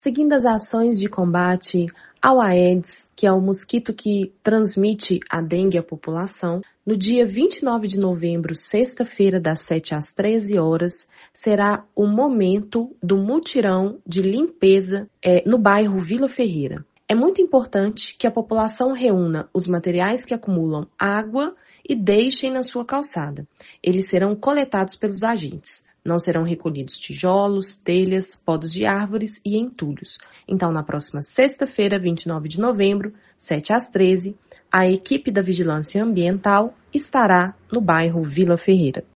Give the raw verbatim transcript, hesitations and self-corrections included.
Seguindo as ações de combate ao Aedes, que é o mosquito que transmite a dengue à população, no dia vinte e nove de novembro, sexta-feira, das sete às treze horas, será o momento do mutirão de limpeza é, no bairro Vila Ferreira. É muito importante que a população reúna os materiais que acumulam água e deixem na sua calçada. Eles serão coletados pelos agentes. Não serão recolhidos tijolos, telhas, podas de árvores e entulhos. Então, na próxima sexta-feira, vinte e nove de novembro, sete às treze, a equipe da Vigilância Ambiental estará no bairro Vila Ferreira.